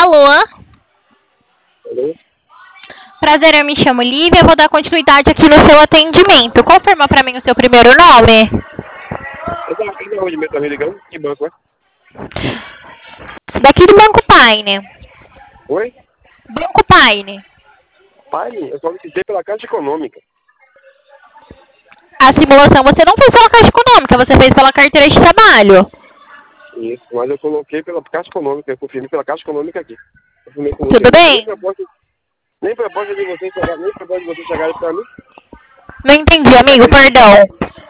Alô? Alô? Prazer, eu me chamo Lívia, vou dar continuidade aqui no seu atendimento. Confirma pra mim o seu primeiro nome. Eu tava aqui na onde mesmo, tá me ligando? Que banco, é? Daqui do Banco Paine. Oi? Banco Paine. Pai, eu solicitei pela Caixa Econômica. A simulação você não fez pela Caixa Econômica, você fez pela carteira de trabalho. Isso, mas eu coloquei pela Caixa Econômica, eu confirmei pela Caixa Econômica aqui. Tudo bem? Nem proposta de vocês chegarem pra mim. Não entendi, amigo, perdão.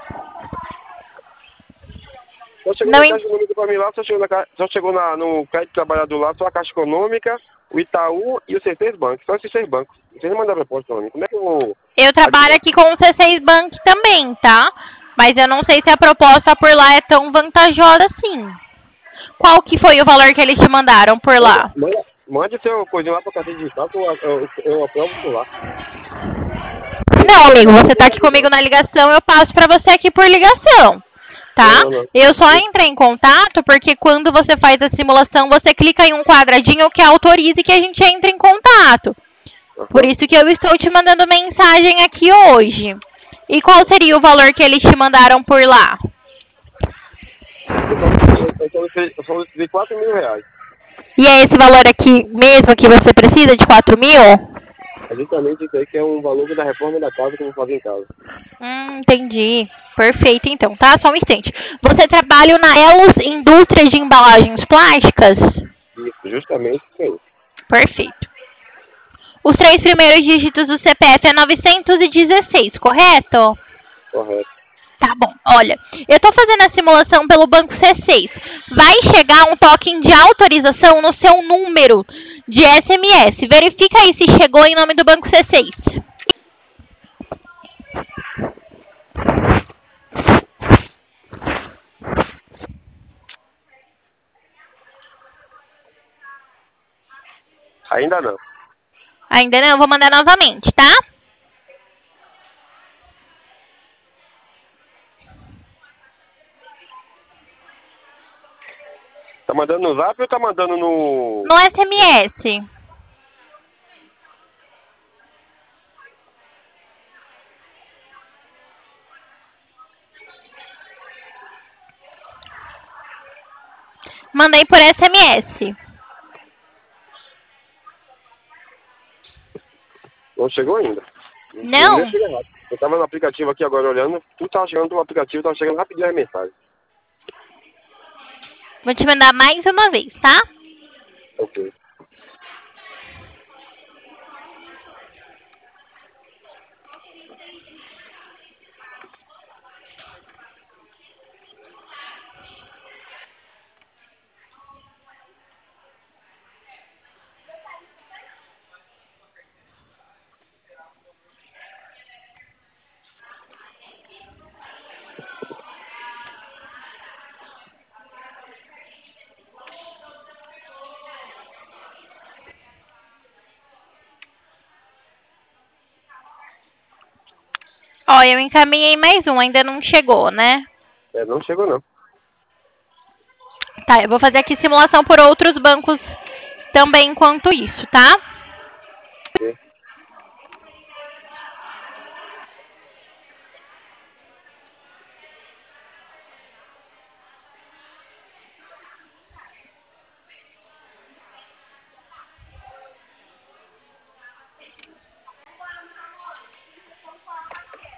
Só chegou Não na Caixa Econômica pra mim lá, só chegou no crédito trabalhador lá, só a Caixa Econômica, o Itaú e o C6 Bank. Só esses 6 bancos. Vocês não mandaram proposta pra mim. Como é que eu vou... Eu trabalho aqui com o C6 Bank também, tá? Mas eu não sei se a proposta por lá é tão vantajosa assim. Qual que foi o valor que eles te mandaram por lá? Mande seu coisinho lá pra carteira digital que eu aprovo por lá. Não, amigo, você tá aqui comigo na ligação, eu passo pra você aqui por ligação, tá? Não. Eu só entrei em contato porque quando você faz a simulação, você clica em um quadradinho que autorize que a gente entre em contato. Por isso que eu estou te mandando mensagem aqui hoje. E qual seria o valor que eles te mandaram por lá? Eu solicitei 4 mil reais. E é esse valor aqui mesmo que você precisa, de 4 mil? É justamente isso aí que é um valor da reforma da casa que eu vou fazer em casa. Entendi. Perfeito, então, tá? Só um instante. Você trabalha na Elos Indústria de Embalagens Plásticas? Isso, justamente isso aí. Perfeito. Os 3 primeiros dígitos do CPF é 916, correto? Correto. Tá bom, olha, eu estou fazendo a simulação pelo Banco C6. Vai chegar um token de autorização no seu número de SMS. Verifica aí se chegou em nome do Banco C6. Ainda não. Ainda não, vou mandar novamente, tá? Tá mandando no Zap ou tá mandando no... No SMS. Mandei por SMS. Não chegou ainda. Não? Eu tava no aplicativo aqui agora olhando, tudo tava chegando no aplicativo, tava chegando rapidinho a mensagem. Vou te mandar mais uma vez, tá? Ok. Ó, eu encaminhei mais um, ainda não chegou, né? Não chegou não. Tá, eu vou fazer aqui simulação por outros bancos também enquanto isso, tá?